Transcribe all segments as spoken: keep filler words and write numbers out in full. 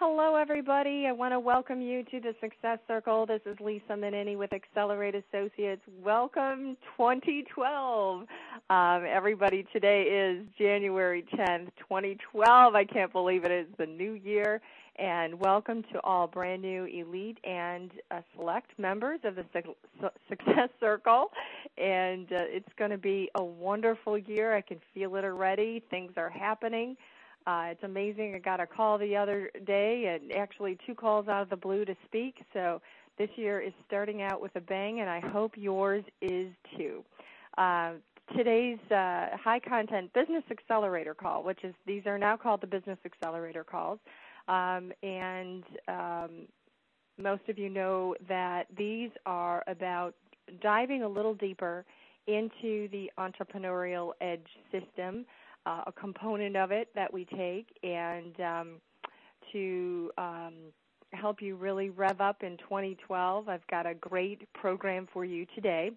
Hello, everybody. I want to welcome you to the Success Circle. This is Lisa Menini with Accelerate Associates. Welcome twenty twelve. Um, everybody, today is January tenth, twenty twelve. I can't believe it is the new year. And welcome to all brand new elite and uh, select members of the Su- Success Circle. And uh, it's going to be a wonderful year. I can feel it already. Things are happening. Uh, it's amazing. I got a call the other day, and actually two calls out of the blue to speak. So this year is starting out with a bang, and I hope yours is too. Uh, today's uh, high-content Business Accelerator call, which is these are now called the Business Accelerator calls, um, and um, most of you know that these are about diving a little deeper into the entrepreneurial edge system. Uh, a component of it that we take, and um, to um, help you really rev up in twenty twelve, I've got a great program for you today.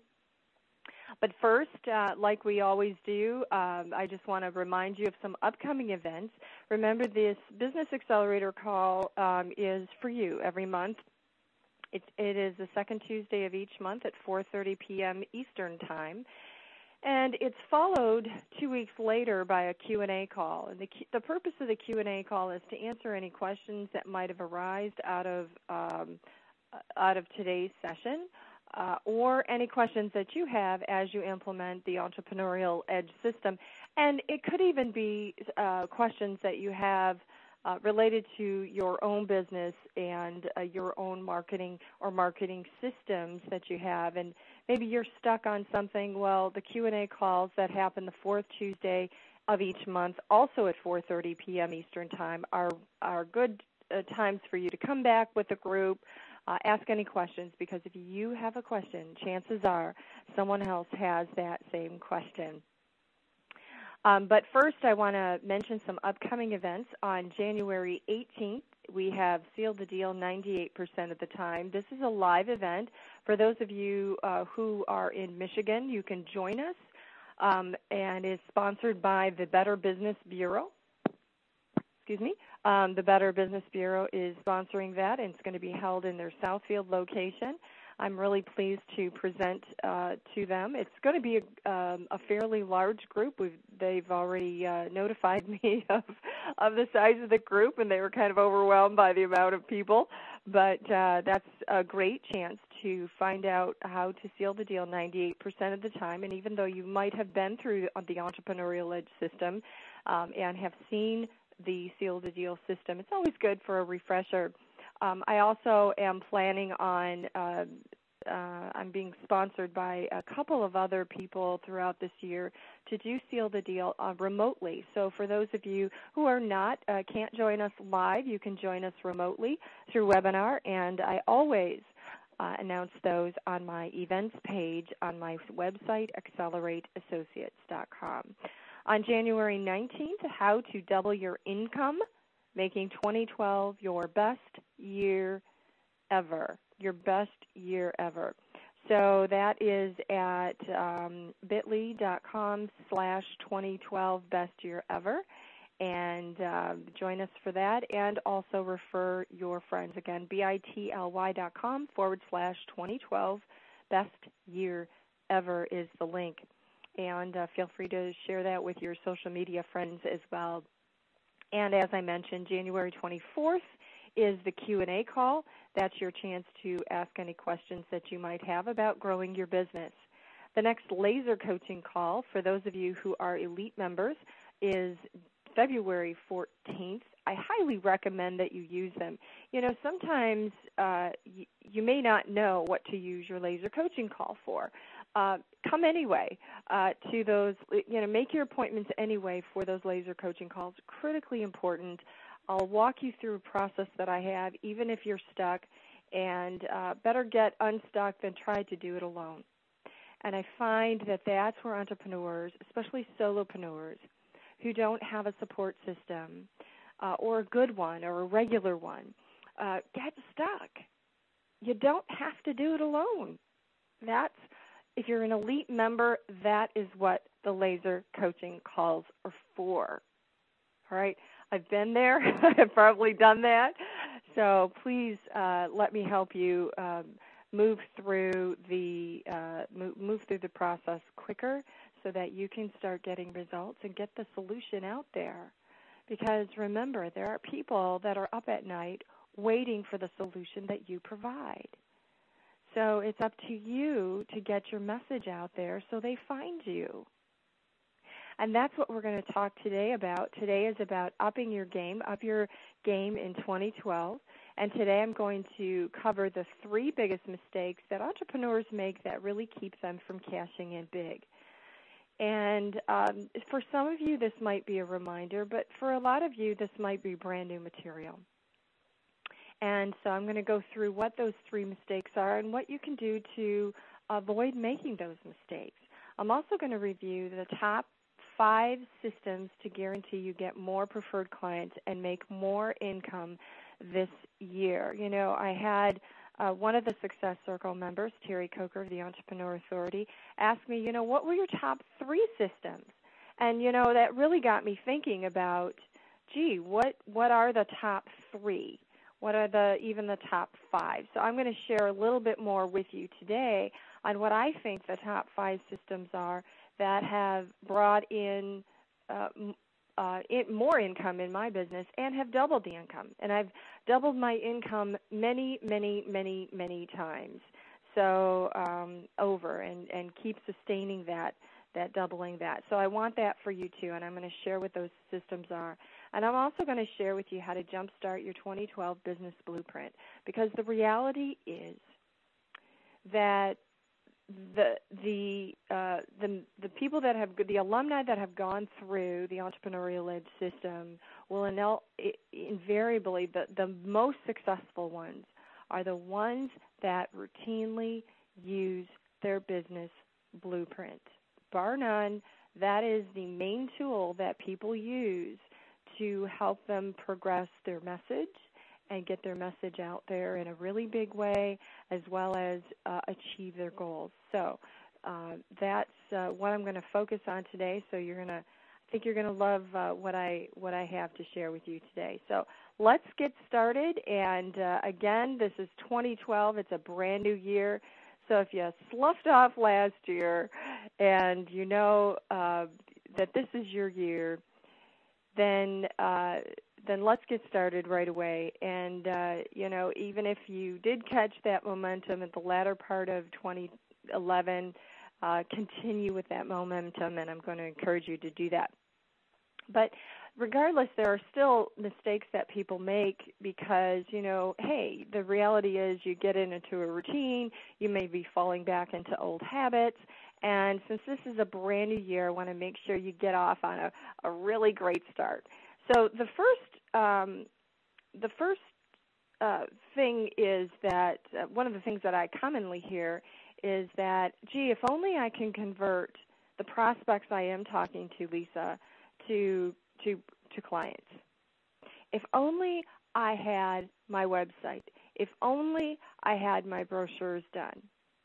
But first, uh, like we always do, um, I just want to remind you of some upcoming events. Remember, this Business Accelerator call um, is for you every month. It, it is the second Tuesday of each month at four thirty p.m. Eastern Time. And it's followed two weeks later by a Q and A call. And the, the purpose of the Q and A call is to answer any questions that might have arisen out of um, out of today's session, uh, or any questions that you have as you implement the Entrepreneurial Edge system. And it could even be uh, questions that you have Uh, related to your own business and uh, your own marketing or marketing systems that you have. And maybe you're stuck on something. Well, the Q and A calls that happen the fourth Tuesday of each month, also at four thirty p.m. Eastern Time, are, are good uh, times for you to come back with the group, uh, ask any questions, because if you have a question, chances are someone else has that same question. Um, but first, I want to mention some upcoming events. On January eighteenth, we have Sealed the Deal ninety-eight percent of the time. This is a live event. For those of you uh, who are in Michigan, you can join us, um, and is sponsored by the Better Business Bureau. Excuse me. Um, the Better Business Bureau is sponsoring that, and it's going to be held in their Southfield location. I'm really pleased to present uh, to them. It's going to be a, um, a fairly large group. We've, they've already uh, notified me of, of the size of the group, and they were kind of overwhelmed by the amount of people. But uh, that's a great chance to find out how to seal the deal ninety-eight percent of the time. And even though you might have been through the Entrepreneurial Edge system um, and have seen the Seal the Deal system, it's always good for a refresher. Um, I also am planning on, uh, uh, I'm being sponsored by a couple of other people throughout this year to do Seal the Deal uh, remotely. So for those of you who are not, uh, can't join us live, you can join us remotely through webinar, and I always uh, announce those on my events page on my website, accelerate associates dot com. On January nineteenth, how to double your income, making twenty twelve your best year ever, your best year ever. So that is at um, bit.ly dot com slash 2012 best year ever. And uh, join us for that, and also refer your friends. Again, bit.ly dot com forward slash 2012 best year ever is the link. And uh, feel free to share that with your social media friends as well. And as I mentioned, January twenty-fourth is the Q and A call. That's your chance to ask any questions that you might have about growing your business. The next laser coaching call, for those of you who are elite members, is February fourteenth. I highly recommend that you use them. You know, sometimes uh, y- you may not know what to use your laser coaching call for. Uh, come anyway uh, to those, you know, make your appointments anyway for those laser coaching calls. Critically important. I'll walk you through a process that I have, even if you're stuck, and uh, better get unstuck than try to do it alone. And I find that that's where entrepreneurs, especially solopreneurs, who don't have a support system uh, or a good one or a regular one, uh, get stuck. You don't have to do it alone. That's If you're an elite member, that is what the laser coaching calls are for. All right, I've been there. I've probably done that. So please uh, let me help you um, move through the uh, move, move through the process quicker, so that you can start getting results and get the solution out there. Because remember, there are people that are up at night waiting for the solution that you provide. So it's up to you to get your message out there so they find you. And that's what we're going to talk today about. Today is about upping your game, up your game in twenty twelve. And today I'm going to cover the three biggest mistakes that entrepreneurs make that really keep them from cashing in big. And um, for some of you, this might be a reminder, but for a lot of you, this might be brand new material. And so I'm going to go through what those three mistakes are and what you can do to avoid making those mistakes. I'm also going to review the top five systems to guarantee you get more preferred clients and make more income this year. You know, I had uh, one of the Success Circle members, Terry Coker of the Entrepreneur Authority, ask me, you know, what were your top three systems? And, you know, that really got me thinking about, gee, what, what are the top three? What are the even the top five? So I'm going to share a little bit more with you today on what I think the top five systems are that have brought in uh, uh, it, more income in my business and have doubled the income. And I've doubled my income many, many, many, many times. So um, over and, and keep sustaining that, that doubling that. So I want that for you too, and I'm going to share what those systems are. And I'm also going to share with you how to jumpstart your twenty twelve business blueprint, because the reality is that the the uh, the the people that have the alumni that have gone through the entrepreneurial edge system will inel- invariably the the most successful ones are the ones that routinely use their business blueprint. Bar none, that is the main tool that people use to help them progress their message and get their message out there in a really big way, as well as uh, achieve their goals. So uh, that's uh, what I'm going to focus on today. So you're going to, I think you're going to love uh, what I what I have to share with you today. So let's get started. And uh, again, this is twenty twelve. It's a brand new year. So if you sloughed off last year, and you know uh, that this is your year, then uh, then let's get started right away. And, uh, you know, even if you did catch that momentum at the latter part of twenty eleven, uh, continue with that momentum, and I'm going to encourage you to do that. But regardless, there are still mistakes that people make because, you know, hey, the reality is you get into a routine, you may be falling back into old habits, and since this is a brand new year, I want to make sure you get off on a, a really great start. So the first, um, the first uh, thing is that uh, one of the things that I commonly hear is that, gee, if only I can convert the prospects I am talking to, Lisa, to to to clients. If only I had my website. If only I had my brochures done.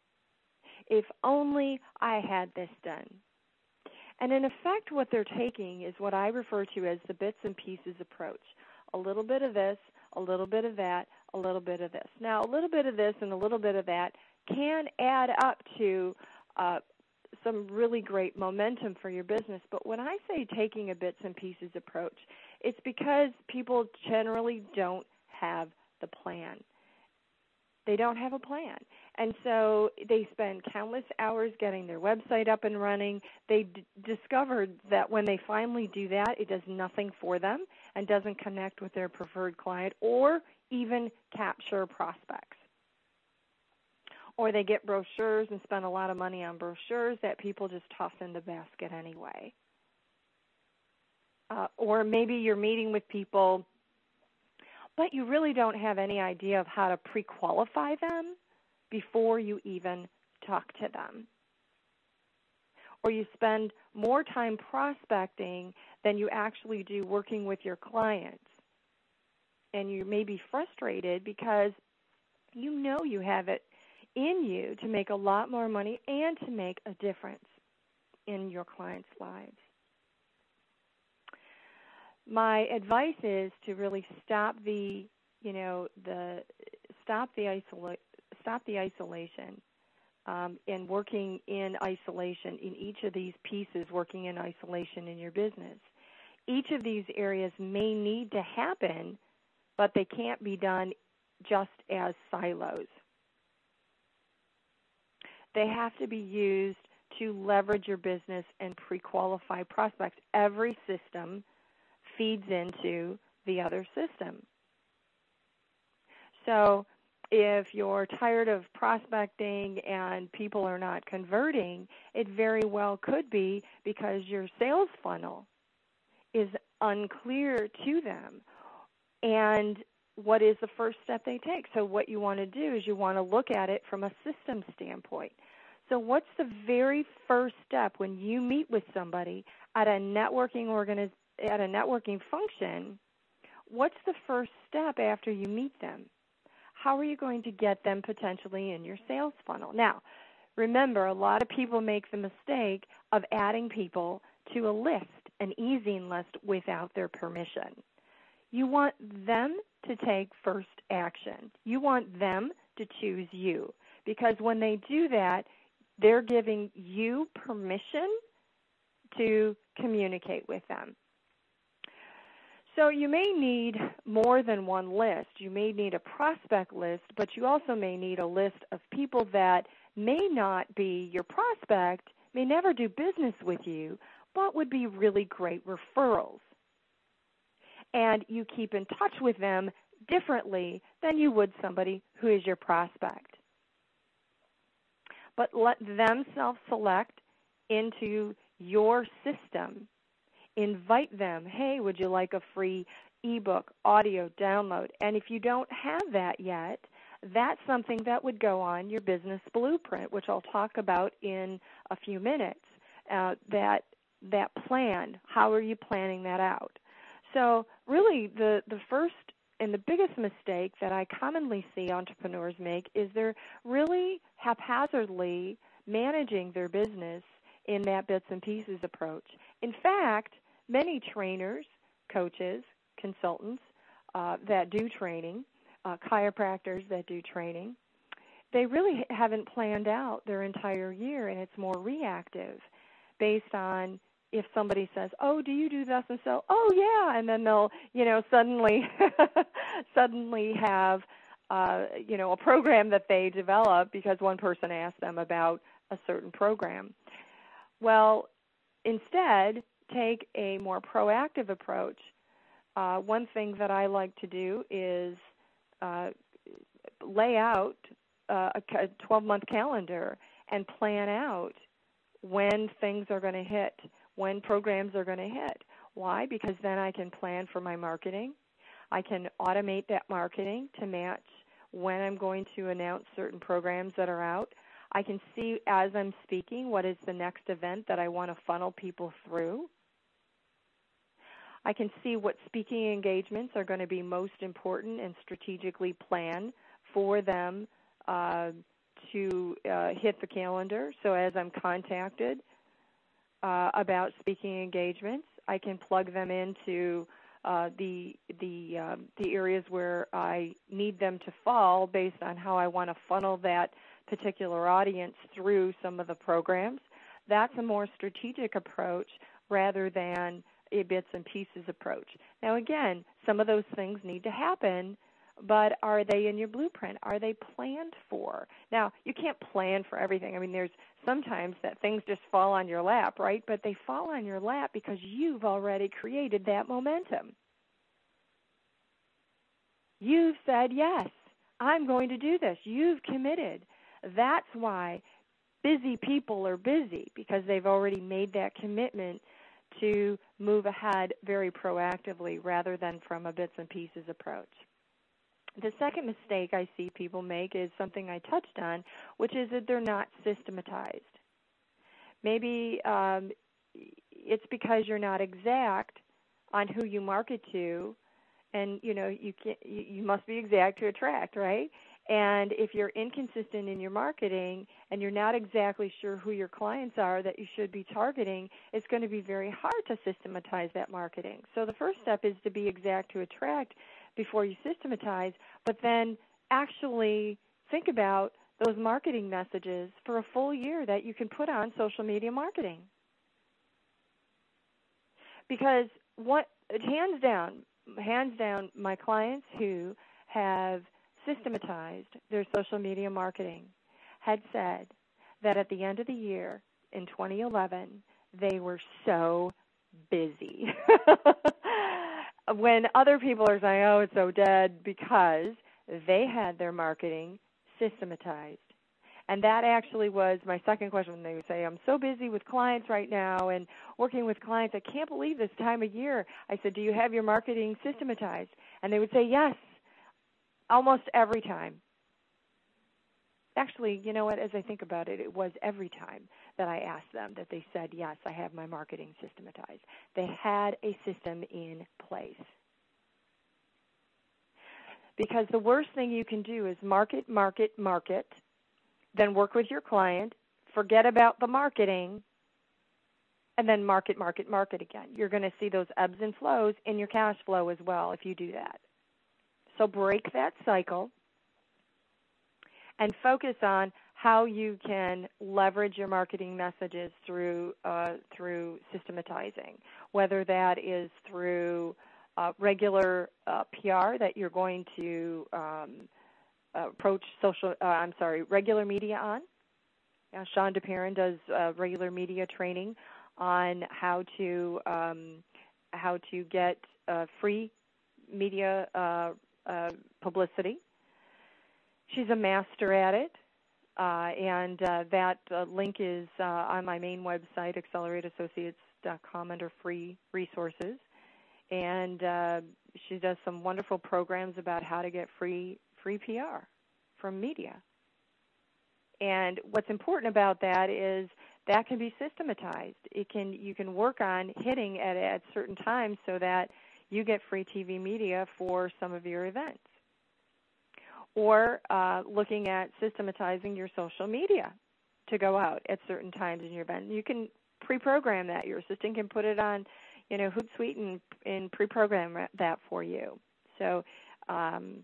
If only I had this done. And in effect, what they're taking is what I refer to as the bits and pieces approach. A little bit of this, a little bit of that, a little bit of this. Now, a little bit of this and a little bit of that can add up to uh, some really great momentum for your business. But when I say taking a bits and pieces approach, it's because people generally don't have the plan. They don't have a plan. And so they spend countless hours getting their website up and running. They d- discovered that when they finally do that, it does nothing for them and doesn't connect with their preferred client or even capture prospects. Or they get brochures and spend a lot of money on brochures that people just toss in the basket anyway. Uh, or maybe you're meeting with people, but you really don't have any idea of how to pre-qualify them before you even talk to them. Or you spend more time prospecting than you actually do working with your clients. And you may be frustrated because you know you have it in you to make a lot more money and to make a difference in your clients' lives. My advice is to really stop the you know, the stop the isola- stop the isolation. Um, and working in isolation in each of these pieces, working in isolation in your business. Each of these areas may need to happen, but they can't be done just as silos. They have to be used to leverage your business and pre-qualify prospects. Every system feeds into the other system. So if you're tired of prospecting and people are not converting, it very well could be because your sales funnel is unclear to them. And what is the first step they take? So what you want to do is you want to look at it from a system standpoint. So what's the very first step when you meet with somebody at a networking organiz- at a networking function? What's the first step after you meet them? How are you going to get them potentially in your sales funnel? Now, remember, a lot of people make the mistake of adding people to a list, an easing list, without their permission. You want them to take first action. You want them to choose you, because when they do that, they're giving you permission to communicate with them. So you may need more than one list. You may need a prospect list, but you also may need a list of people that may not be your prospect, may never do business with you, but would be really great referrals. And you keep in touch with them differently than you would somebody who is your prospect. But let them self-select into your system. Invite them, hey, would you like a free ebook, audio download? And if you don't have that yet, that's something that would go on your business blueprint, which I'll talk about in a few minutes. Uh, that that plan, how are you planning that out? So really the, the first and the biggest mistake that I commonly see entrepreneurs make is they're really haphazardly managing their business in that bits and pieces approach. In fact, many trainers, coaches, consultants uh, that do training, uh, chiropractors that do training, they really haven't planned out their entire year, and it's more reactive based on if somebody says, oh, do you do this and so? Oh, yeah, and then they'll, you know, suddenly suddenly have, uh, you know, a program that they develop because one person asked them about a certain program. Well, instead, take a more proactive approach. Uh, one thing that I like to do is uh, lay out uh, a twelve-month calendar and plan out when things are going to hit, when programs are going to hit. Why? Because then I can plan for my marketing. I can automate that marketing to match when I'm going to announce certain programs that are out. I can see as I'm speaking what is the next event that I want to funnel people through. I can see what speaking engagements are going to be most important and strategically plan for them uh, to uh, hit the calendar. So as I'm contacted uh, about speaking engagements, I can plug them into uh, the the um, the areas where I need them to fall based on how I want to funnel that particular audience through some of the programs. That's a more strategic approach rather than a bits and pieces approach. Now, again, some of those things need to happen, but are they in your blueprint? Are they planned for? Now, you can't plan for everything. I mean, there's sometimes that things just fall on your lap, right? But they fall on your lap because you've already created that momentum. You've said, yes, I'm going to do this. You've committed. That's why busy people are busy, because they've already made that commitment to move ahead very proactively rather than from a bits and pieces approach. The second mistake I see people make is something I touched on, which is that they're not systematized. Maybe um, it's because you're not exact on who you market to, and you know you can you, you must be exact to attract, right? And if you're inconsistent in your marketing and you're not exactly sure who your clients are that you should be targeting, it's going to be very hard to systematize that marketing. So the first step is to be exact to attract, before you systematize, but then actually think about those marketing messages for a full year that you can put on social media marketing. Because what, hands down, hands down, my clients who have systematized their social media marketing had said that at the end of the year in twenty eleven, they were so busy. When other people are saying, oh, it's so dead, because they had their marketing systematized. And that actually was my second question when they would say, I'm so busy with clients right now and working with clients, I can't believe this time of year. I said, do you have your marketing systematized? And they would say, yes, almost every time. Actually, you know what, as I think about it, it was every time that I asked them that they said, yes, I have my marketing systematized. They had a system in place. Because the worst thing you can do is market, market, market, then work with your client, forget about the marketing, and then market, market, market again. You're going to see those ebbs and flows in your cash flow as well if you do that. So break that cycle and focus on how you can leverage your marketing messages through uh, through systematizing, whether that is through uh, regular uh, P R that you're going to um, approach social, uh, I'm sorry, regular media on. Uh, Sean DePerin does uh, regular media training on how to um, how to get uh, free media uh, uh, publicity. She's a master at it, uh, and uh, that uh, link is uh, on my main website, accelerate associates dot com, under free resources. And uh, she does some wonderful programs about how to get free free P R from media. And what's important about that is that can be systematized. It can you can work on hitting at at certain times so that you get free T V media for some of your events. Or uh, looking at systematizing your social media to go out at certain times in your event. You can pre-program that. Your assistant can put it on, you know, Hootsuite and, and pre-program that for you. So, um,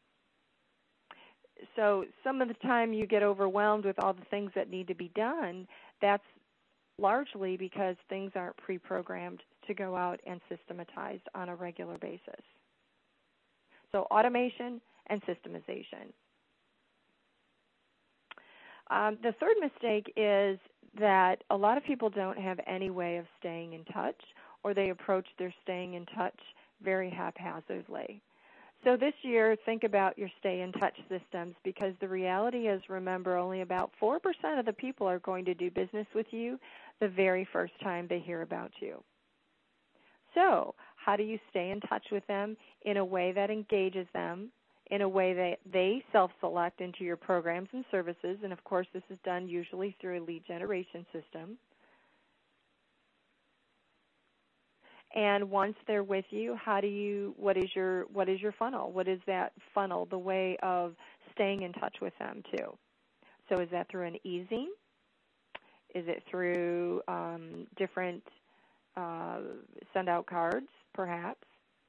so some of the time you get overwhelmed with all the things that need to be done. That's largely because things aren't pre-programmed to go out and systematized on a regular basis. So automation and systemization. Um, the third mistake is that a lot of people don't have any way of staying in touch, or they approach their staying in touch very haphazardly. So this year, think about your stay in touch systems, because the reality is, remember, only about four percent of the people are going to do business with you the very first time they hear about you. So how do you stay in touch with them in a way that engages them, in a way that they self-select into your programs and services? And of course, this is done usually through a lead generation system. And once they're with you, how do you, what is your, what is your funnel? What is that funnel, the way of staying in touch with them too? So is that through an e-zine? Is it through um, different uh, send out cards, perhaps?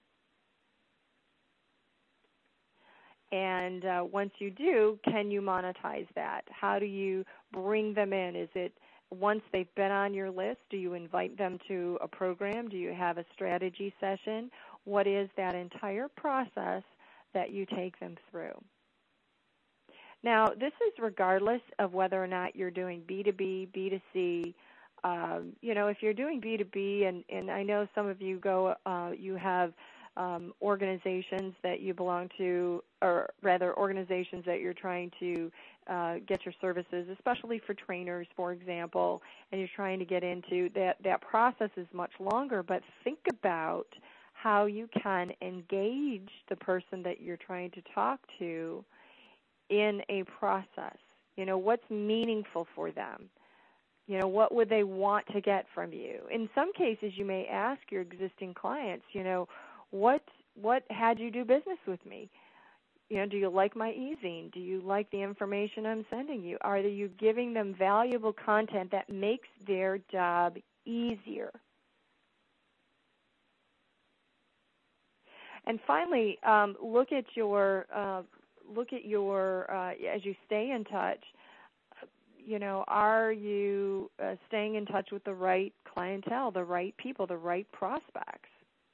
And uh, once you do, can you monetize that? How do you bring them in? Is it once they've been on your list, do you invite them to a program? Do you have a strategy session? What is that entire process that you take them through? Now, this is regardless of whether or not you're doing B two B, B two C. Um, you know, if you're doing B two B, and, and I know some of you go, uh, you have Um, organizations that you belong to, or rather organizations that you're trying to uh, get your services, especially for trainers, for example, and you're trying to get into that, that process is much longer, but think about how you can engage the person that you're trying to talk to in a process. You know, what's meaningful for them? You know, what would they want to get from you? In some cases, you may ask your existing clients, you know, What what had you do business with me? You know, do you like my e-zine? Do you like the information I'm sending you? Are you giving them valuable content that makes their job easier? And finally, um, look at your uh, look at your uh, as you stay in touch. You know, are you uh, staying in touch with the right clientele, the right people, the right prospects?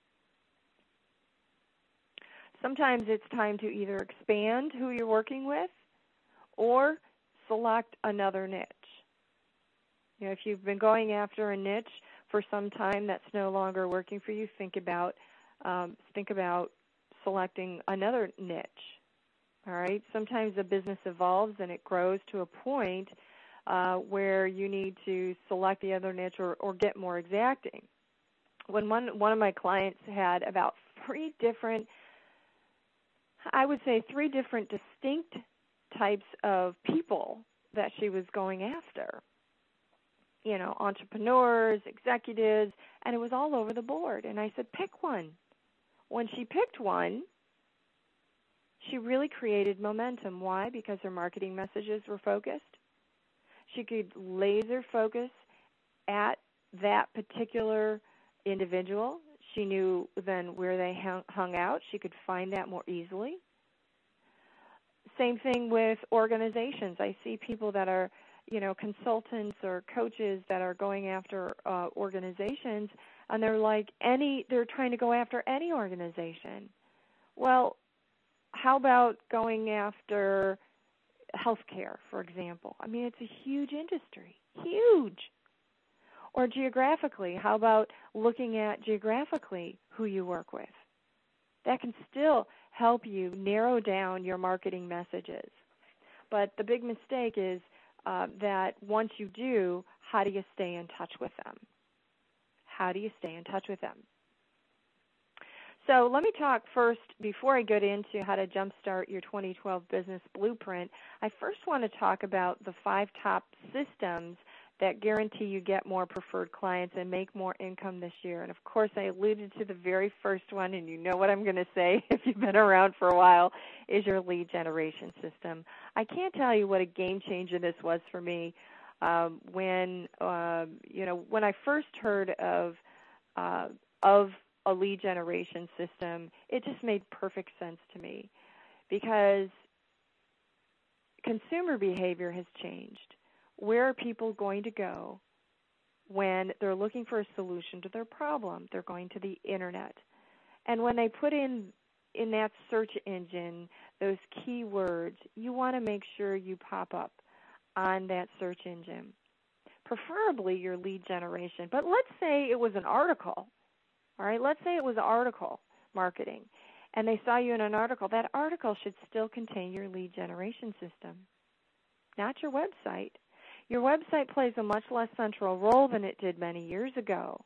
Sometimes it's time to either expand who you're working with or select another niche. You know, if you've been going after a niche for some time that's no longer working for you, think about um, think about selecting another niche. All right. Sometimes a business evolves and it grows to a point uh, where you need to select the other niche or, or get more exacting. When one one of my clients had about three different, I would say three different distinct types of people that she was going after. You know, entrepreneurs, executives, and it was all over the board. And I said, pick one. When she picked one, she really created momentum. Why? Because her marketing messages were focused. She could laser focus at that particular individual. She knew then where they hung out. She could find that more easily. Same thing with organizations. I see people that are, you know, consultants or coaches that are going after uh, organizations, and they're like any, they're trying to go after any organization. Well, how about going after healthcare, for example? I mean, it's a huge industry, huge. Or geographically, how about looking at geographically who you work with? That can still help you narrow down your marketing messages. But the big mistake is uh, that once you do, how do you stay in touch with them? How do you stay in touch with them? So let me talk first, before I get into how to jumpstart your twenty twelve business blueprint, I first want to talk about the five top systems that guarantee you get more preferred clients and make more income this year. And, of course, I alluded to the very first one, and you know what I'm going to say if you've been around for a while, is your lead generation system. I can't tell you what a game changer this was for me um, when, uh, you know, when I first heard of uh, of a lead generation system. It just made perfect sense to me because consumer behavior has changed. Where are people going to go when they're looking for a solution to their problem? They're going to the internet. And when they put in in that search engine those keywords, you want to make sure you pop up on that search engine, preferably your lead generation. But let's say it was an article. All right, let's say it was article marketing, and they saw you in an article. That article should still contain your lead generation system, not your website. Your website plays a much less central role than it did many years ago.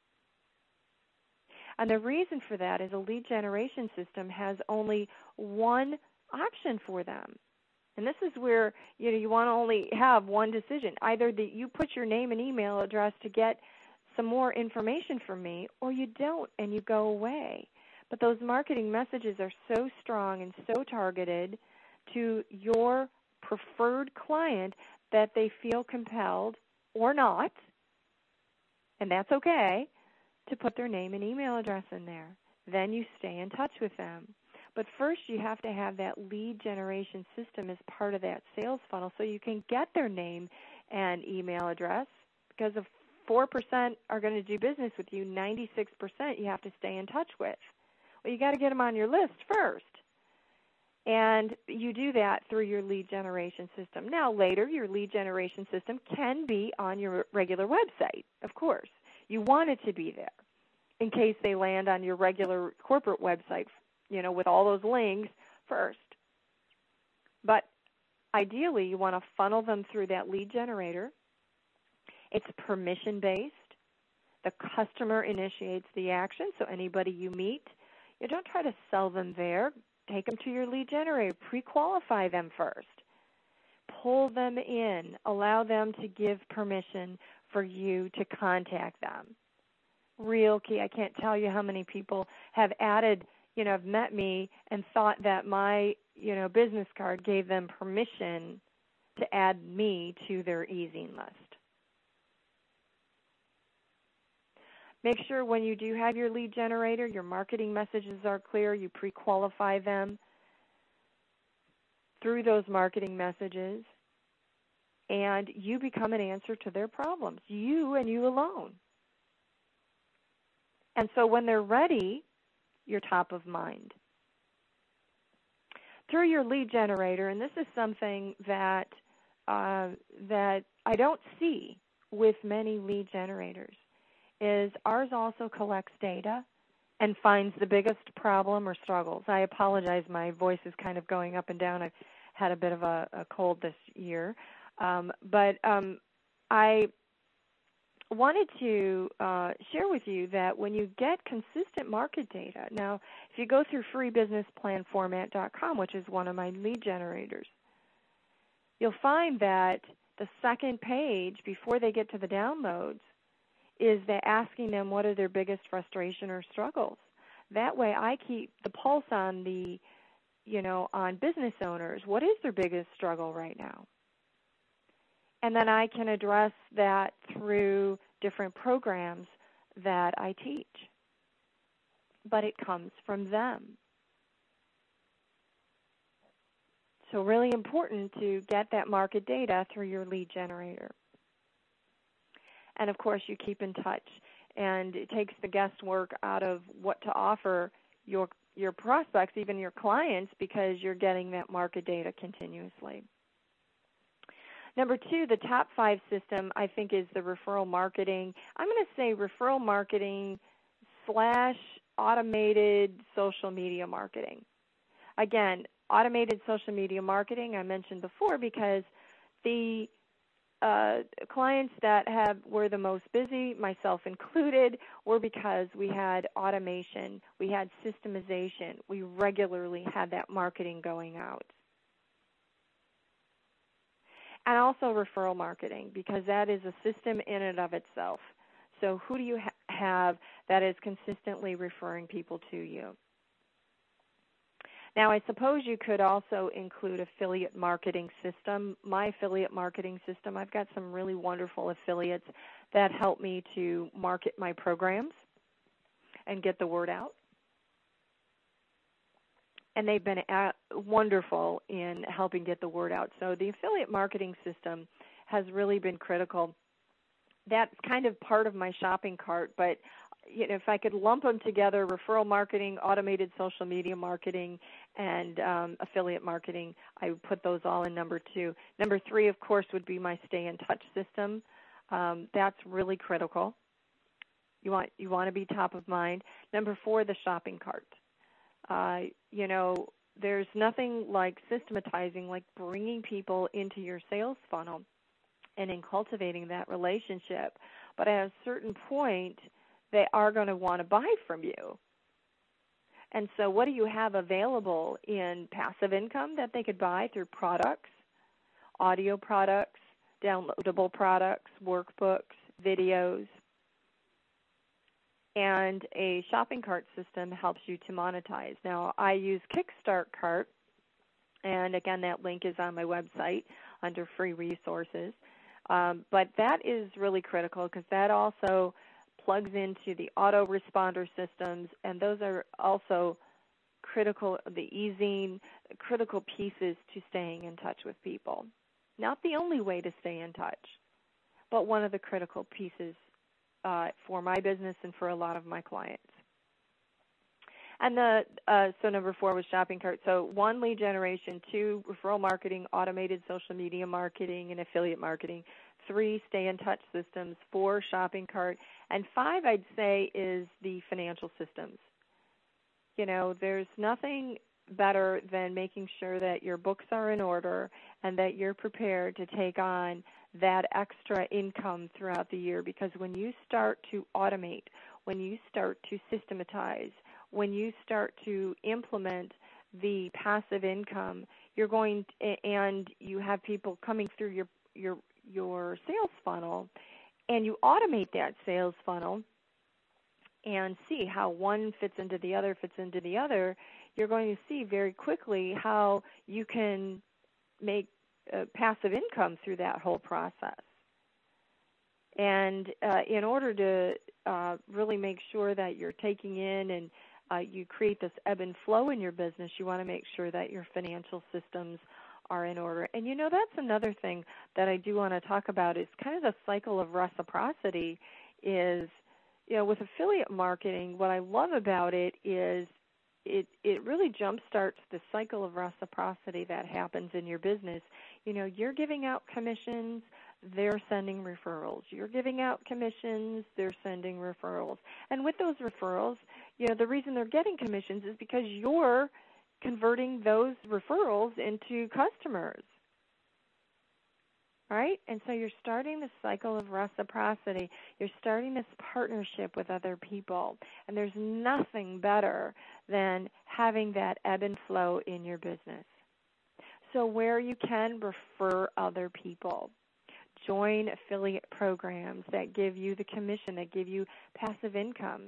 And the reason for that is a lead generation system has only one option for them. And this is where, you know, you want to only have one decision. Either that you put your name and email address to get some more information from me, or you don't and you go away. But those marketing messages are so strong and so targeted to your preferred client that they feel compelled or not, and that's okay, to put their name and email address in there. Then you stay in touch with them. But first you have to have that lead generation system as part of that sales funnel so you can get their name and email address, because if four percent are going to do business with you, ninety-six percent you have to stay in touch with. Well, you got to get them on your list first. And you do that through your lead generation system. Now, later, your lead generation system can be on your regular website, of course. You want it to be there in case they land on your regular corporate website, you know, with all those links first. But ideally, you want to funnel them through that lead generator. It's permission-based. The customer initiates the action, so anybody you meet, you don't try to sell them there. Take them to your lead generator. Pre-qualify them first. Pull them in. Allow them to give permission for you to contact them. Real key. I can't tell you how many people have added, you know, have met me and thought that my, you know, business card gave them permission to add me to their e-zine list. Make sure when you do have your lead generator, your marketing messages are clear. You pre-qualify them through those marketing messages, and you become an answer to their problems, you and you alone. And so when they're ready, you're top of mind. Through your lead generator, and this is something that uh, that I don't see with many lead generators, is ours also collects data and finds the biggest problem or struggles. I apologize, my voice is kind of going up and down. I've had a bit of a, a cold this year. Um, but um, I wanted to uh, share with you that when you get consistent market data, now if you go through free business plan format dot com, which is one of my lead generators, you'll find that the second page before they get to the downloads is they're asking them what are their biggest frustration or struggles. That way I keep the pulse on the, you know, on business owners. What is their biggest struggle right now? And then I can address that through different programs that I teach. But it comes from them. So really important to get that market data through your lead generator. And, of course, you keep in touch. And it takes the guesswork out of what to offer your your prospects, even your clients, because you're getting that market data continuously. Number two, the top five system, I think, is the referral marketing. I'm going to say referral marketing slash automated social media marketing. Again, automated social media marketing I mentioned before because the uh, clients that have were the most busy, myself included, were because we had automation, we had systemization, we regularly had that marketing going out. And also referral marketing, because that is a system in and of itself. So who do you ha- have that is consistently referring people to you? Now, I suppose you could also include affiliate marketing system. My affiliate marketing system, I've got some really wonderful affiliates that help me to market my programs and get the word out. And they've been at, wonderful in helping get the word out. So the affiliate marketing system has really been critical. That's kind of part of my shopping cart, but you know, if I could lump them together, referral marketing, automated social media marketing, and um, affiliate marketing, I would put those all in number two. Number three, of course, would be my Stay in Touch system. Um, that's really critical. You want you want to be top of mind. Number four, the shopping cart. Uh, you know, there's nothing like systematizing, like bringing people into your sales funnel and in cultivating that relationship. But at a certain point, they are going to want to buy from you. And so what do you have available in passive income that they could buy through products, audio products, downloadable products, workbooks, videos? And a shopping cart system helps you to monetize. Now, I use Kickstart Cart, and again, that link is on my website under free resources. Um, but that is really critical because that also plugs into the autoresponder systems, and those are also critical, the easing, critical pieces to staying in touch with people. Not the only way to stay in touch, but one of the critical pieces uh, for my business and for a lot of my clients. And the uh, so number four was shopping cart. So one, lead generation, two, referral marketing, automated social media marketing, and affiliate marketing. Three, stay in touch systems. Four, shopping cart. And five, I'd say, is the financial systems. You know, there's nothing better than making sure that your books are in order and that you're prepared to take on that extra income throughout the year, because when you start to automate, when you start to systematize, when you start to implement the passive income, you're going to, and you have people coming through your your your sales funnel, and you automate that sales funnel and see how one fits into the other, fits into the other, you're going to see very quickly how you can make uh, passive income through that whole process. And uh, in order to uh, really make sure that you're taking in and uh, you create this ebb and flow in your business, you want to make sure that your financial systems are in order. And you know, that's another thing that I do want to talk about is kind of the cycle of reciprocity is, you know, with affiliate marketing, what I love about it is it it really jumpstarts the cycle of reciprocity that happens in your business. You know, you're giving out commissions, they're sending referrals. You're giving out commissions, they're sending referrals. And with those referrals, you know, the reason they're getting commissions is because you're converting those referrals into customers, right? And so you're starting the cycle of reciprocity. You're starting this partnership with other people. And there's nothing better than having that ebb and flow in your business. So where you can, refer other people. Join affiliate programs that give you the commission, that give you passive income.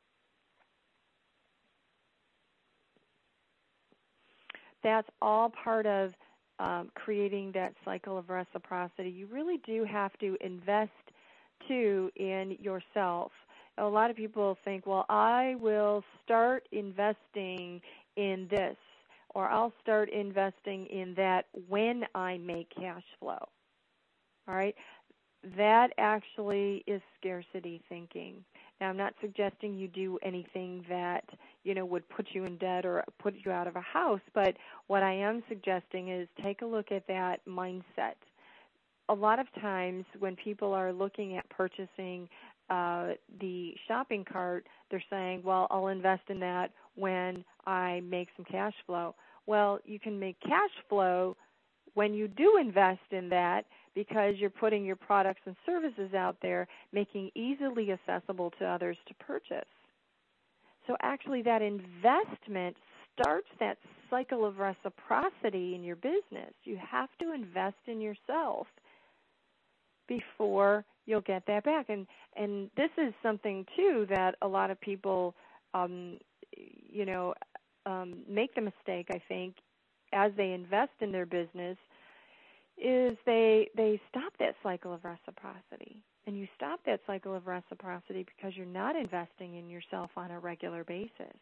That's all part of um, creating that cycle of reciprocity. You really do have to invest, too, in yourself. A lot of people think, well, I will start investing in this, or I'll start investing in that when I make cash flow. All right? That actually is scarcity thinking. Now, I'm not suggesting you do anything that, you know, would put you in debt or put you out of a house, but what I am suggesting is take a look at that mindset. A lot of times when people are looking at purchasing uh, the shopping cart, they're saying, well, I'll invest in that when I make some cash flow. Well, you can make cash flow when you do invest in that, because you're putting your products and services out there, making easily accessible to others to purchase. So actually that investment starts that cycle of reciprocity in your business. You have to invest in yourself before you'll get that back. And and this is something, too, that a lot of people, um, you know, um, make the mistake, I think, as they invest in their business, is they they stop that cycle of reciprocity. And you stop that cycle of reciprocity because you're not investing in yourself on a regular basis.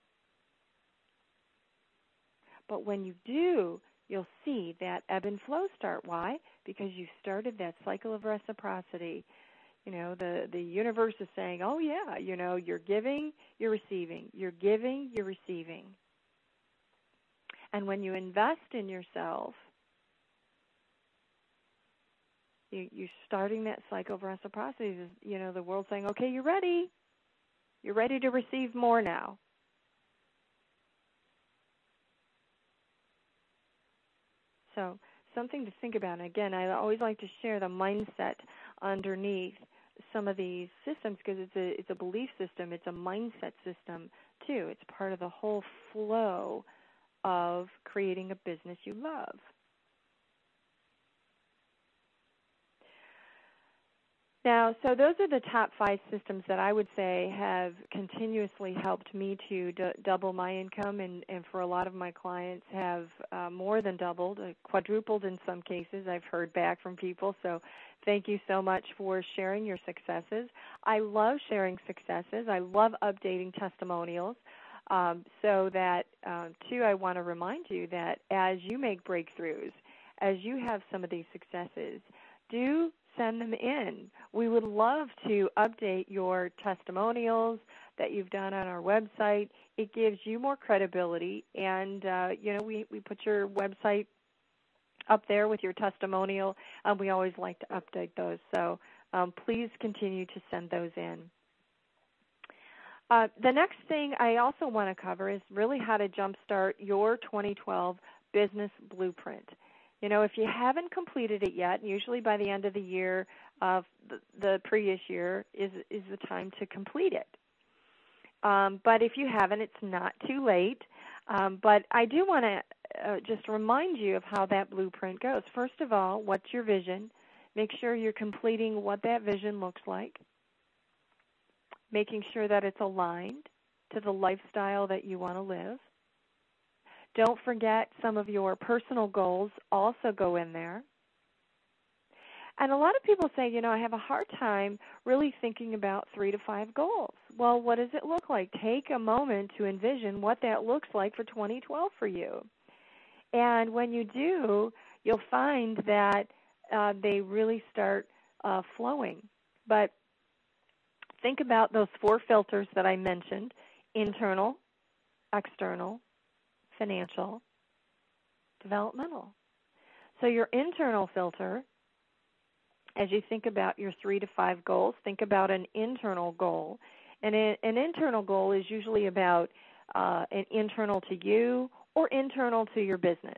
But when you do, you'll see that ebb and flow start. Why? Because you started that cycle of reciprocity. You know, the, the universe is saying, oh, yeah, you know, you're giving, you're receiving. You're giving, you're receiving. And when you invest in yourself, you, you're starting that cycle of reciprocity. You know, the world's saying, okay, you're ready. You're ready to receive more now. So something to think about. And again, I always like to share the mindset underneath some of these systems, because it's a it's a belief system. It's a mindset system, too. It's part of the whole flow of creating a business you love. Now, so those are the top five systems that I would say have continuously helped me to d- double my income, and, and for a lot of my clients have uh, more than doubled, uh, quadrupled in some cases. I've heard back from people, so thank you so much for sharing your successes. I love sharing successes. I love updating testimonials. Um, so that, um, too, I want to remind you that as you make breakthroughs, as you have some of these successes, do send them in. We would love to update your testimonials that you've done on our website. It gives you more credibility, and, uh, you know, we, we put your website up there with your testimonial. Um, we always like to update those, so um, please continue to send those in. Uh, the next thing I also want to cover is really how to jumpstart your twenty twelve business blueprint. You know, if you haven't completed it yet, usually by the end of the year of the, the previous year is, is the time to complete it. Um, but if you haven't, it's not too late. Um, but I do want to uh, just remind you of how that blueprint goes. First of all, what's your vision? Make sure you're completing what that vision looks like, making sure that it's aligned to the lifestyle that you want to live. Don't forget some of your personal goals also go in there. And a lot of people say, you know, I have a hard time really thinking about three to five goals. Well, what does it look like? Take a moment to envision what that looks like for twenty twelve for you. And when you do, you'll find that uh, they really start uh, flowing. But think about those four filters that I mentioned: internal, external, financial, developmental. So your internal filter, as you think about your three to five goals, think about an internal goal. And an internal goal is usually about uh, an internal to you or internal to your business.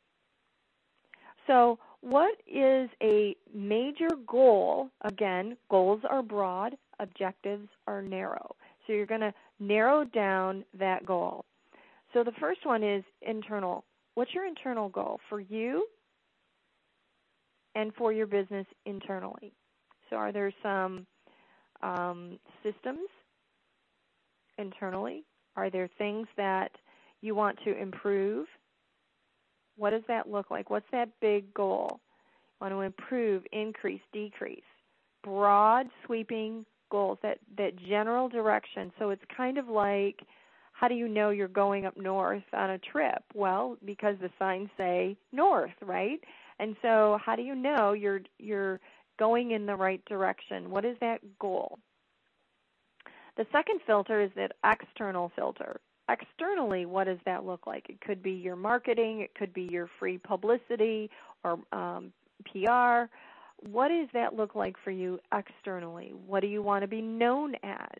So what is a major goal? Again, goals are broad, objectives are narrow. So you're going to narrow down that goal. So the first one is internal. What's your internal goal for you and for your business internally? So are there some um, systems internally? Are there things that you want to improve? What does that look like? What's that big goal? You want to improve, increase, decrease. Broad, sweeping goals, that, that general direction. So it's kind of like, how do you know you're going up north on a trip? Well, because the signs say north, right? And so how do you know you're you're going in the right direction? What is that goal? The second filter is that external filter. Externally, what does that look like? It could be your marketing. It could be your free publicity or um, P R. What does that look like for you externally? What do you want to be known as?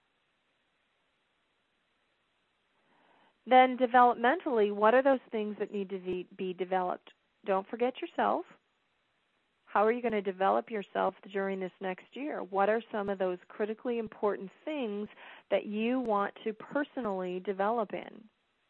Then developmentally, what are those things that need to be, be developed? Don't forget yourself. How are you going to develop yourself during this next year? What are some of those critically important things that you want to personally develop in?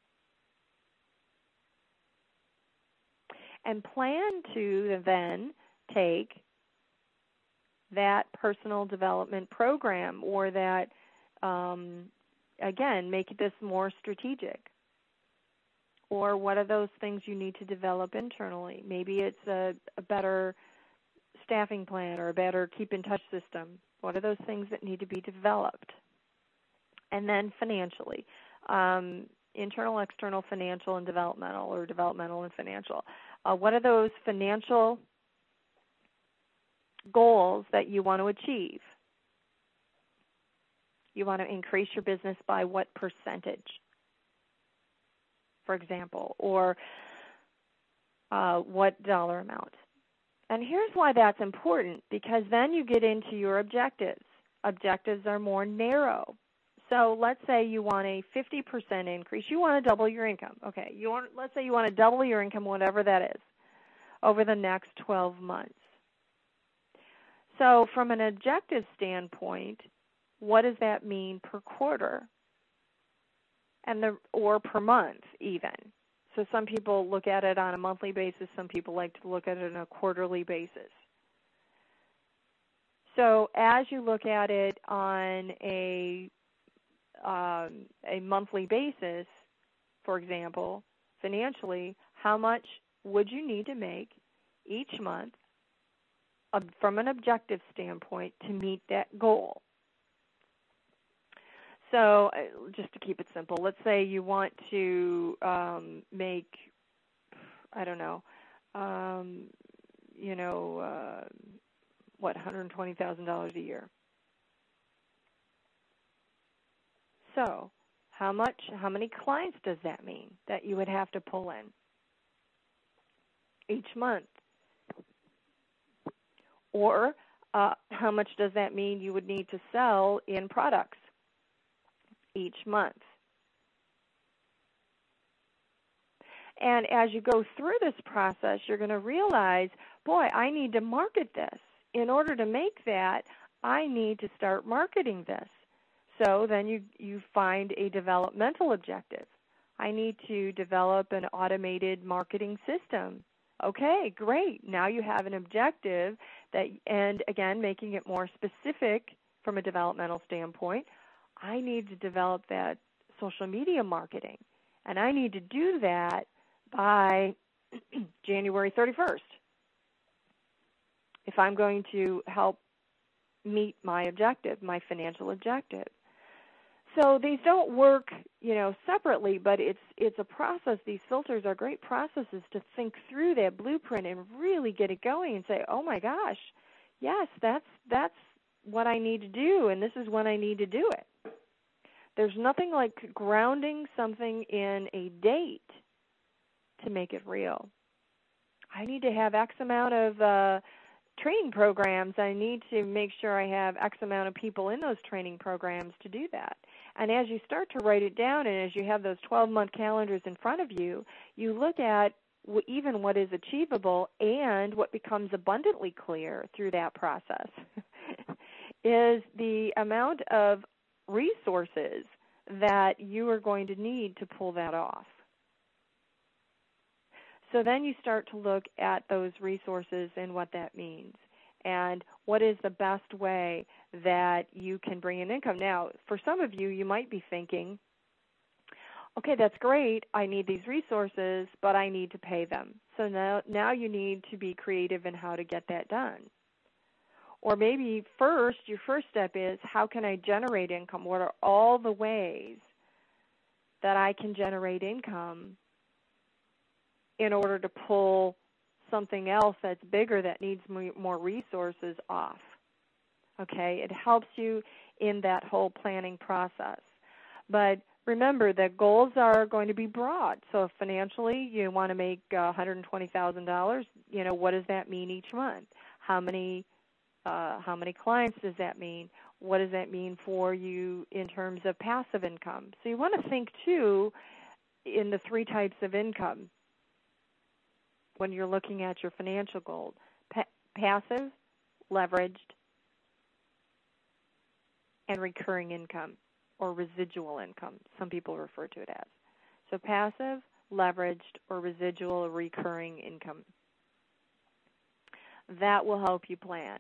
And plan to then take that personal development program, or that, um, again, make this more strategic. Or what are those things you need to develop internally? Maybe it's a, a better staffing plan or a better keep in touch system. What are those things that need to be developed? And then financially, um, internal, external, financial, and developmental, or developmental and financial. Uh, what are those financial goals that you want to achieve? You want to increase your business by what percentage, for example, or uh, what dollar amount? And here's why that's important, because then you get into your objectives. Objectives are more narrow. So let's say you want a fifty percent increase. You want to double your income. Okay, you want, let's say you want to double your income, whatever that is, over the next twelve months. So from an objective standpoint, what does that mean per quarter, and the or per month even? So some people look at it on a monthly basis. Some people like to look at it on a quarterly basis. So as you look at it on a um, a monthly basis, for example, financially, how much would you need to make each month uh, from an objective standpoint to meet that goal? So uh, just to keep it simple, let's say you want to um, make, I don't know, um, you know, uh, what, one hundred twenty thousand dollars a year. So how much, how many clients does that mean that you would have to pull in each month? Or uh, how much does that mean you would need to sell in products each month? And as you go through this process, you're going to realize, boy, I need to market this. In order to make that, I need to start marketing this. So then you, you find a developmental objective. I need to develop an automated marketing system. Okay, great. Now you have an objective that, and again, making it more specific from a developmental standpoint, I need to develop that social media marketing. And I need to do that by January thirty-first. if I'm going to help meet my objective, my financial objective. So these don't work, you know, separately, but it's it's a process. These filters are great processes to think through that blueprint and really get it going and say, oh my gosh, yes, that's that's what I need to do, and this is when I need to do it. There's nothing like grounding something in a date to make it real. I need to have X amount of uh, training programs. I need to make sure I have X amount of people in those training programs to do that. And as you start to write it down and as you have those twelve-month calendars in front of you, you look at even what is achievable, and what becomes abundantly clear through that process is the amount of resources that you are going to need to pull that off. So then you start to look at those resources and what that means, and what is the best way that you can bring in income. Now, for some of you, you might be thinking, okay, that's great, I need these resources, but I need to pay them. So now, now you need to be creative in how to get that done. Or maybe first, your first step is, how can I generate income? What are all the ways that I can generate income in order to pull something else that's bigger that needs more resources off? Okay, it helps you in that whole planning process. But remember that goals are going to be broad. So if financially you want to make uh, one hundred twenty thousand dollars, you know, what does that mean each month? How many uh, how many clients does that mean? What does that mean for you in terms of passive income? So you want to think too in the three types of income when you're looking at your financial goals: pa- passive, leveraged, and recurring income, or residual income, some people refer to it as. So passive, leveraged, or residual or recurring income. That will help you plan.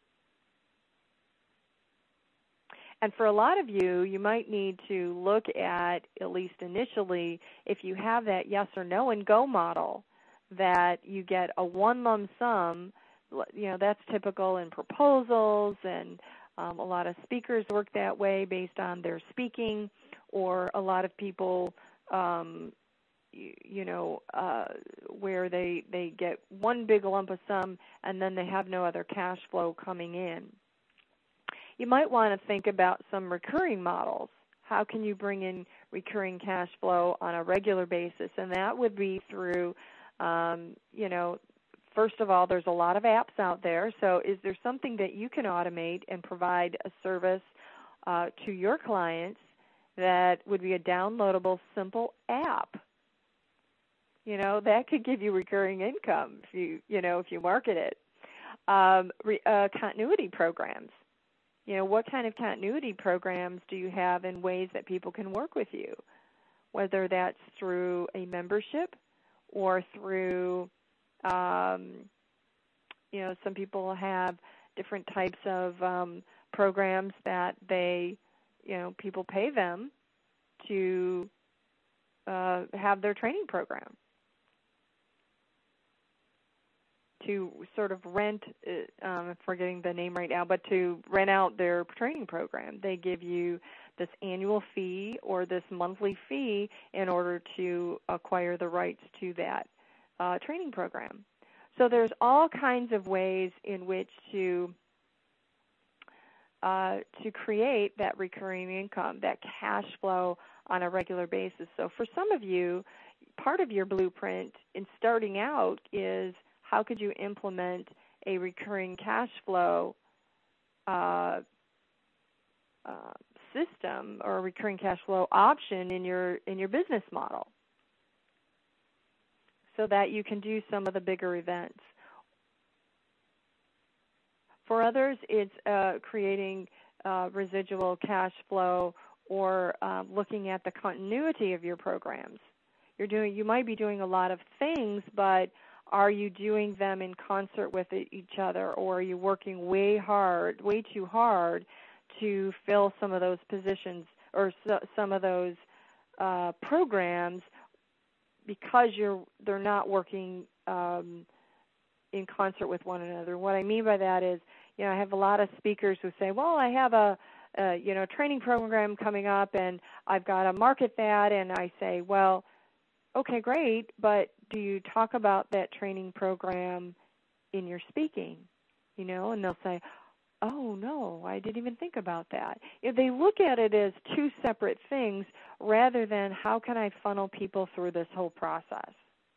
And for a lot of you, you might need to look at, at least initially, if you have that yes or no and go model, that you get a one lump sum. You know, that's typical in proposals, and um, a lot of speakers work that way based on their speaking, or a lot of people, um, you, you know, uh, where they, they get one big lump of sum and then they have no other cash flow coming in. You might want to think about some recurring models. How can you bring in recurring cash flow on a regular basis? And that would be through, um, you know, first of all, there's a lot of apps out there. So is there something that you can automate and provide a service uh, to your clients that would be a downloadable, simple app? You know, that could give you recurring income if you, you know, if you market it. Um, re, uh, continuity programs. You know, what kind of continuity programs do you have in ways that people can work with you, whether that's through a membership or through, um, you know, some people have different types of um, programs that they, you know, people pay them to uh, have their training program, to sort of rent, uh, um, I'm forgetting the name right now, but to rent out their training program. They give you this annual fee or this monthly fee in order to acquire the rights to that uh, training program. So there's all kinds of ways in which to uh, to create that recurring income, that cash flow on a regular basis. So for some of you, part of your blueprint in starting out is, how could you implement a recurring cash flow uh, uh, system or a recurring cash flow option in your in your business model, so that you can do some of the bigger events? For others, it's uh, creating uh, residual cash flow, or uh, looking at the continuity of your programs. You're doing, you might be doing a lot of things, but are you doing them in concert with each other, or are you working way hard, way too hard to fill some of those positions or so, some of those uh, programs because you're they're not working um, in concert with one another. What I mean by that is, you know, I have a lot of speakers who say, well, I have a, a you know, training program coming up and I've got to market that. And I say, well, okay, great, but do you talk about that training program in your speaking? You know, and they'll say, oh, no, I didn't even think about that. If they look at it as two separate things rather than how can I funnel people through this whole process.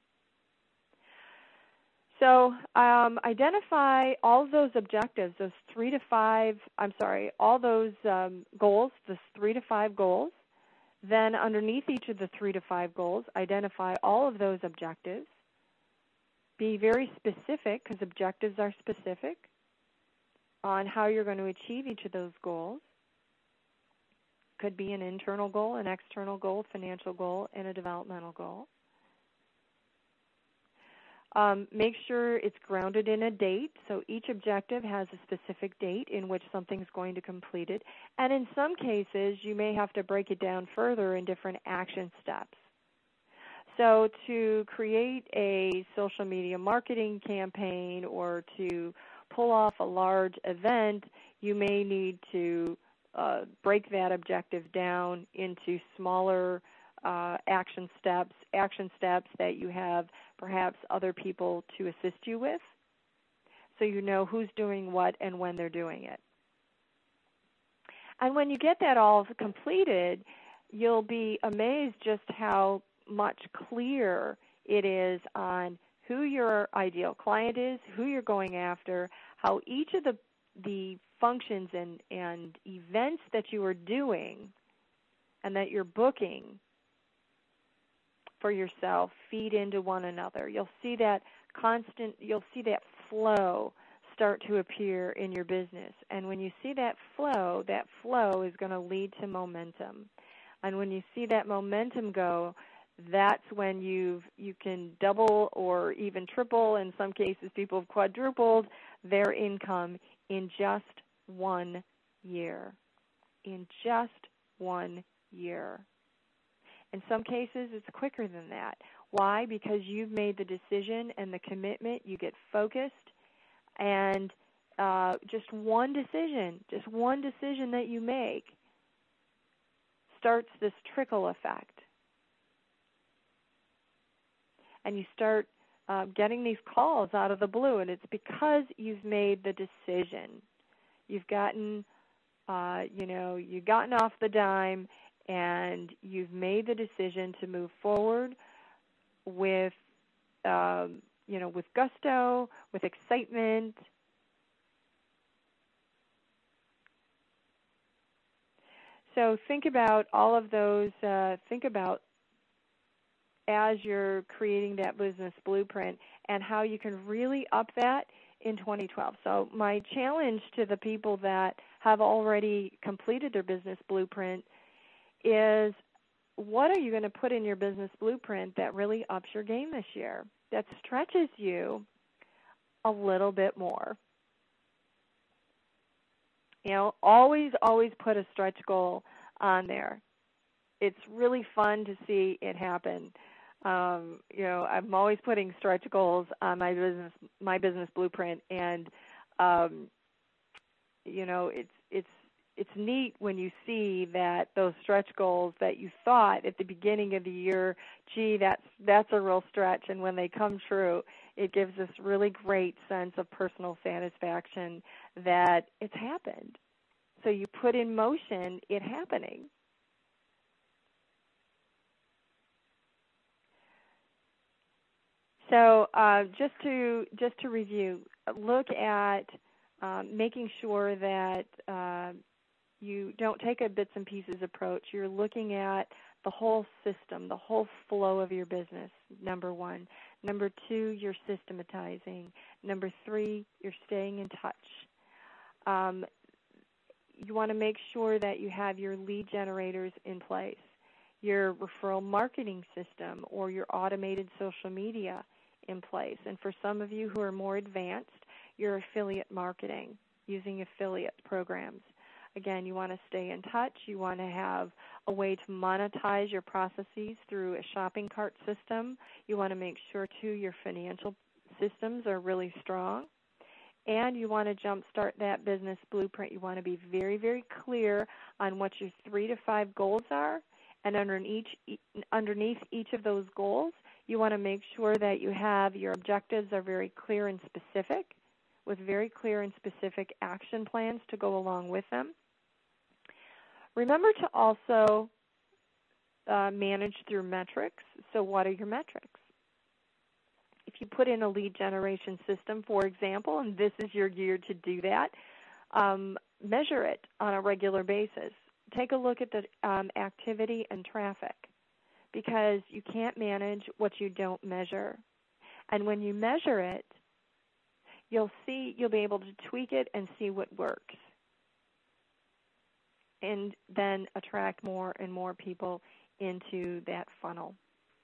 So um, identify all of those objectives, those three to five, I'm sorry, all those um, goals, the three to five goals. Then underneath each of the three to five goals, identify all of those objectives. Be very specific, because objectives are specific, on how you're going to achieve each of those goals. Could be an internal goal, an external goal, financial goal, and a developmental goal. Um, make sure it's grounded in a date. So each objective has a specific date in which something's going to complete it. And in some cases, you may have to break it down further in different action steps. So to create a social media marketing campaign or to pull off a large event, you may need to uh, break that objective down into smaller uh, action steps, action steps that you have perhaps other people to assist you with, so you know who's doing what and when they're doing it. And when you get that all completed, you'll be amazed just how much clearer it is on who your ideal client is, who you're going after, how each of the the functions and, and events that you are doing and that you're booking for yourself feed into one another. You'll see that constant, you'll see that flow start to appear in your business. And when you see that flow, that flow is going to lead to momentum. And when you see that momentum go, that's when you've you can double or even triple, in some cases people have quadrupled their income in just one year. In just one year. In some cases, it's quicker than that. Why? Because you've made the decision and the commitment. You get focused, and uh, just one decision, just one decision that you make starts this trickle effect. And you start uh, getting these calls out of the blue, and it's because you've made the decision. You've gotten, uh, you know, you've gotten off the dime, and you've made the decision to move forward with, um, you know, with gusto, with excitement. So think about all of those, uh, think about as you're creating that business blueprint and how you can really up that in twenty twelve. So my challenge to the people that have already completed their business blueprint is, what are you going to put in your business blueprint that really ups your game this year, that stretches you a little bit more? You know, always, always put a stretch goal on there. It's really fun to see it happen. Um, you know, I'm always putting stretch goals on my business, my business blueprint, and um, you know, it's it's it's neat when you see that those stretch goals that you thought at the beginning of the year, gee, that's that's a real stretch, and when they come true, it gives this really great sense of personal satisfaction that it's happened. So you put in motion it happening. So uh, just to just to review, look at um, making sure that uh, you don't take a bits and pieces approach. You're looking at the whole system, the whole flow of your business, number one. Number two, you're systematizing. Number three, you're staying in touch. Um, you want to make sure that you have your lead generators in place, your referral marketing system, or your automated social media in place. And for some of you who are more advanced, your affiliate marketing, using affiliate programs. Again, you want to stay in touch. You want to have a way to monetize your processes through a shopping cart system. You want to make sure, too, your financial systems are really strong, and you want to jumpstart that business blueprint. You want to be very, very clear on what your three to five goals are, and underneath underneath each of those goals, you want to make sure that you have your objectives are very clear and specific, with very clear and specific action plans to go along with them. Remember to also uh, manage through metrics. So what are your metrics? If you put in a lead generation system, for example, and this is your year to do that, um, measure it on a regular basis. Take a look at the um, activity and traffic, because you can't manage what you don't measure. And when you measure it, you'll see, you'll be able to tweak it and see what works, and then attract more and more people into that funnel.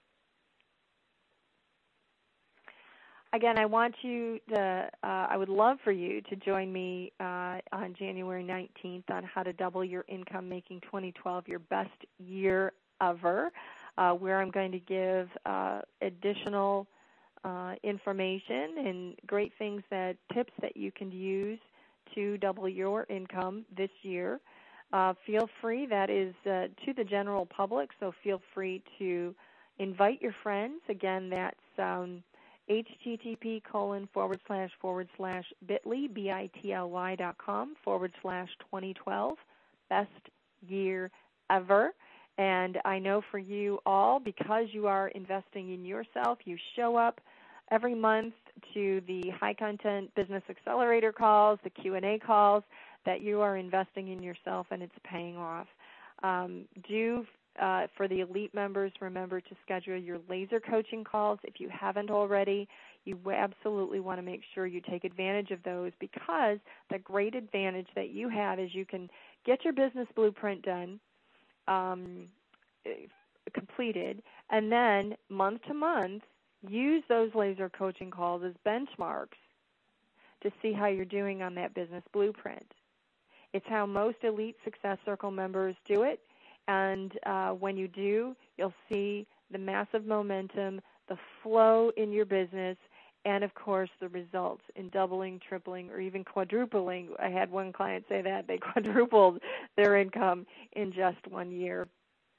Again, I want you to, uh, I would love for you to join me uh, on January nineteenth on how to double your income, making twenty twelve your best year ever, uh, where I'm going to give uh, additional uh, information and great things, that tips that you can use to double your income this year. Uh, feel free, that is uh, to the general public, so feel free to invite your friends. Again, that's um, http colon forward slash forward slash bit.ly, B-I-T-L-Y dot com forward slash 2012, best year ever. And I know for you all, because you are investing in yourself, you show up every month to the high content business accelerator calls, the Q and A calls, that you are investing in yourself and it's paying off. Um, do Uh, for the elite members, remember to schedule your laser coaching calls. If you haven't already, you absolutely want to make sure you take advantage of those, because the great advantage that you have is you can get your business blueprint done, um, completed, and then month to month, use those laser coaching calls as benchmarks to see how you're doing on that business blueprint. It's how most elite Success Circle members do it. And uh, when you do, you'll see the massive momentum, the flow in your business, and, of course, the results in doubling, tripling, or even quadrupling. I had one client say that. They quadrupled their income in just one year.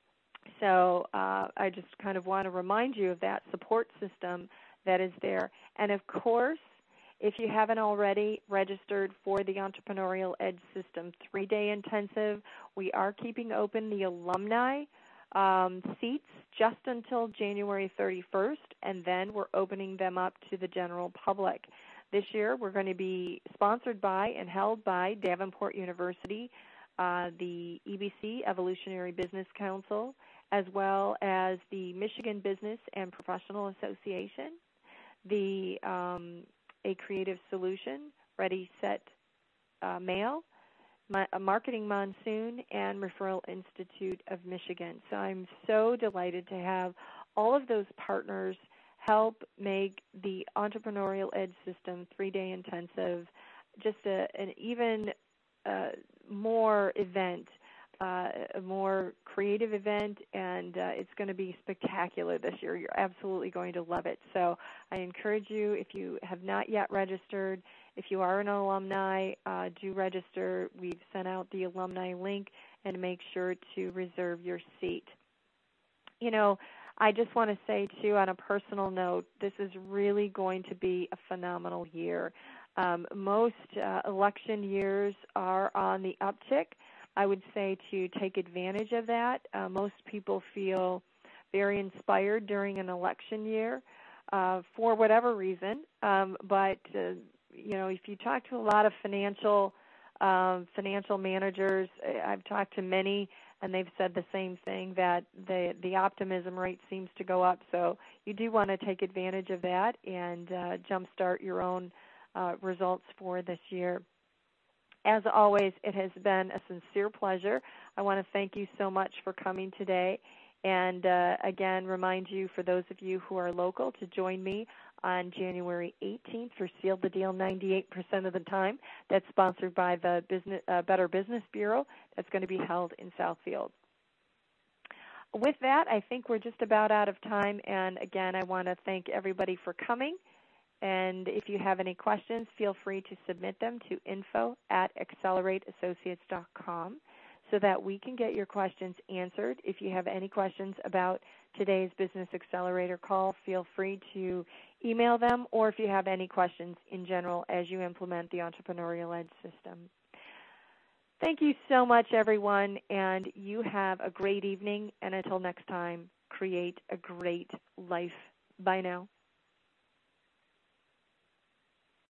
So uh, I just kind of want to remind you of that support system that is there. And, of course, if you haven't already registered for the Entrepreneurial Edge System three-day intensive, we are keeping open the alumni um, seats just until January thirty-first, and then we're opening them up to the general public. This year, we're going to be sponsored by and held by Davenport University, uh, the E B C, Evolutionary Business Council, as well as the Michigan Business and Professional Association, the um, A Creative Solution, Ready, Set, uh, Mail, My, a Marketing Monsoon, and Referral Institute of Michigan. So I'm so delighted to have all of those partners help make the Entrepreneurial Edge System three-day intensive just a, an even uh, more event, uh, a more creative event, and uh, it's going to be spectacular this year. You're absolutely going to love it. So I encourage you, if you have not yet registered, if you are an alumni, uh, do register. We've sent out the alumni link, and make sure to reserve your seat. You know, I just want to say, too, on a personal note, this is really going to be a phenomenal year. Um, most uh, election years are on the uptick. I would say to take advantage of that. Uh, most people feel very inspired during an election year uh, for whatever reason. Um, but, uh, you know, if you talk to a lot of financial um, financial managers, I've talked to many, and they've said the same thing, that the, the optimism rate seems to go up. So you do want to take advantage of that and uh, jumpstart your own uh, results for this year. As always, it has been a sincere pleasure. I want to thank you so much for coming today. And uh, again, remind you, for those of you who are local, to join me on January eighteenth for Seal the Deal ninety-eight percent of the time. That's sponsored by the Business, uh, Better Business Bureau. That's going to be held in Southfield. With that, I think we're just about out of time. And again, I want to thank everybody for coming. And if you have any questions, feel free to submit them to info at accelerate associates dot com so that we can get your questions answered. If you have any questions about today's Business Accelerator call, feel free to email them, or if you have any questions in general as you implement the Entrepreneurial Edge system. Thank you so much, everyone, and you have a great evening. And until next time, create a great life. Bye now.